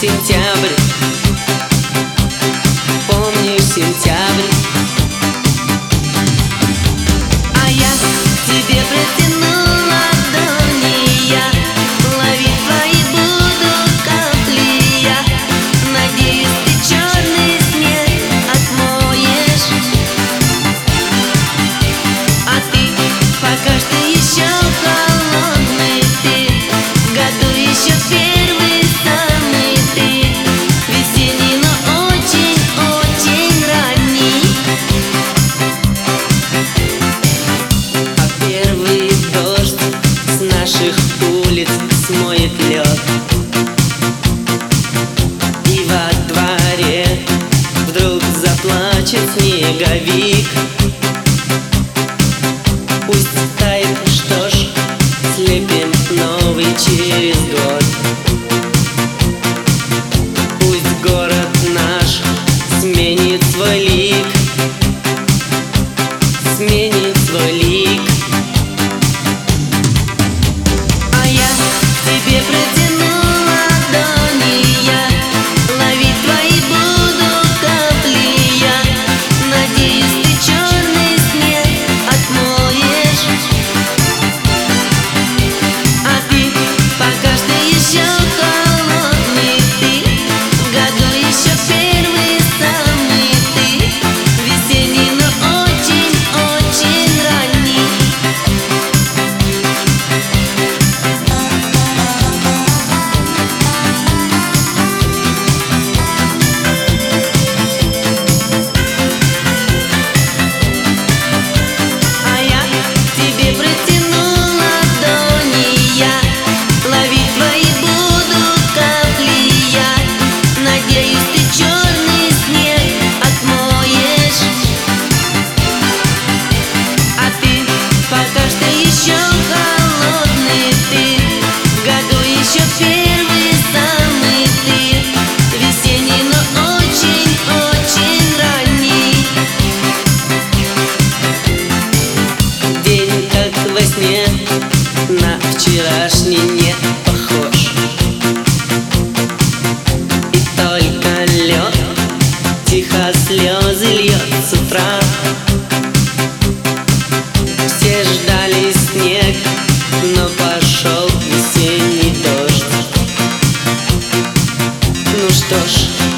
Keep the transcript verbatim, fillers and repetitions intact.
сентябрь, помнишь сентябрь. А я тебе протяну ладони, я ловить твои буду капли, я надеюсь, ты черный снег отмоешь. А ты пока что еще холодный, ты в году еще первый самый, ты весенний, но очень-очень ранний. А первый дождь с наших улиц смоет лед, и во дворе вдруг заплачет снеговик. Пусть тает, что ж, слепим новый через год. Пусть город наш сменит свой лик, сменит свой лик. А я к тебе протяну ладони, я ловить твои буду капли, я надеюсь, ты черный снег отмоешь. А ты пока что еще холодный, ты в году еще первый самый, ты весенний, но очень-очень ранний. А я к тебе протяну ладони, я ловить твои буду капли, я надеюсь, ты черный снег отмоешь. А ты пока что еще холодный, ты в году еще первый самый, ты весенний, но очень-очень ранний. День как во сне, на вчерашний не похож, и только лед тихо слезы льет с утра. Все ждали снег, но пошел весенний дождь. Ну что ж,